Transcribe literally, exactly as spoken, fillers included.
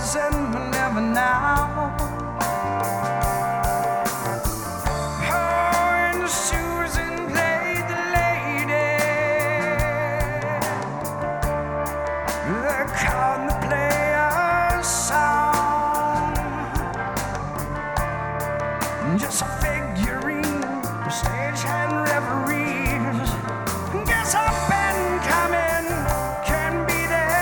said never now. Oh, and Susan played the lady. They called the player song. Just a figurine, stagehand reverie.